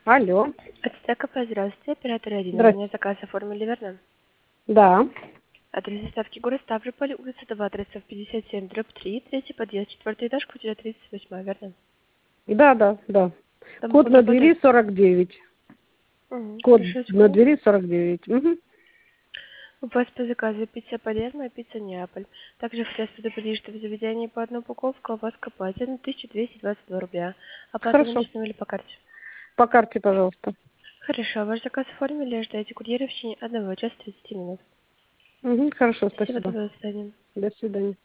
Алло. Ацтека, здравствуйте, оператор 1. Вы Здрасте. мне заказ оформили, верно? Да. Адрес доставки город Ставрополь, улица 2, Тридцать 57, дробь 3, третий подъезд, четвертый этаж, квартира 38, верно? Да. Код Домофон на работает? двери 49. Код Хорошо, на секунду. двери 49. Угу. У вас по заказу пицца Палермо и пицца Неаполь. Также хотелось предупредить, что в заведении по одной упаковке у вас копается на 1222 рубля. Оплата Хорошо. наличными или по карте? По карте, пожалуйста. Хорошо, ваш заказ оформили, ждайте курьера в течение 1 часа 30 минут. Угу. Хорошо, Спасибо, спасибо. до свидания. До свидания.